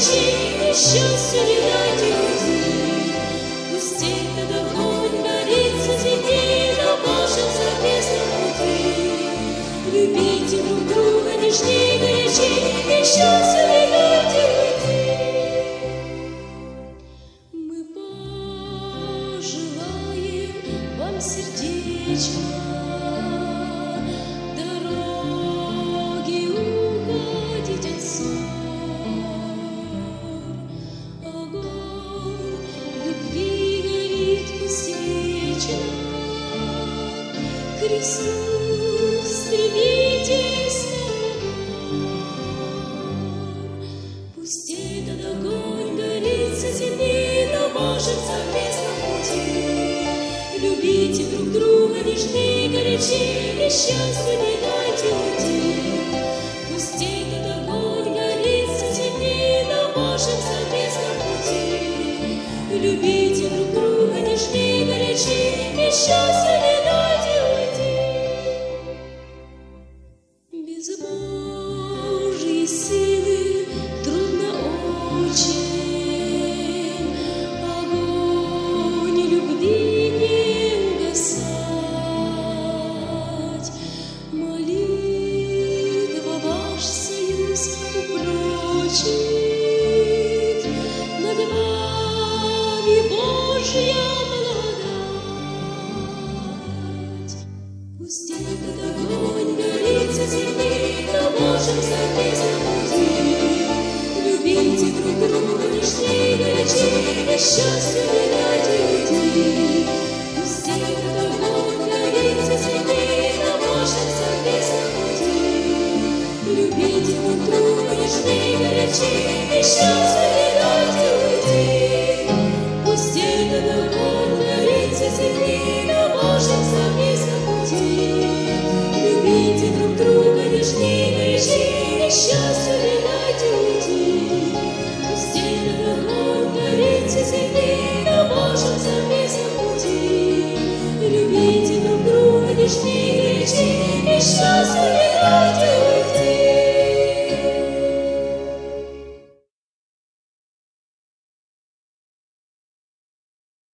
горячи, и счастью не дайте уйти. Пусть этот огонь горит среди на вашем совместном пути. Любите друг друга нежней, горячи, и счастью не дайте уйти. Мы пожелаем вам сердечно дороги уходить от ссор. Огонь любви горит пусть вечно, к Христу стремитесь на пусть этот огонь горит со земли на вашем совместном пути. Любите друг друга нежней, горячей, и счастью не дайте уйти. Пусть этот огонь горит со земли на вашем совместном пути. Любите друг друга нежней, горячей, и счастью не дайте уйти. Без Божьей силы трудно очень огонь любви не угасать. Молитва ваш союз упрочит, над вами Божья благодать. Пусть этот огонь горит со земли на вашем совместном пути. Любите друг друга нежней, горячей, и счастью не дайте уйти. Пусть этот огонь горит со земли на вашем совместном пути. Любите друг друга нежней, горячей, и счастью не дайте уйти.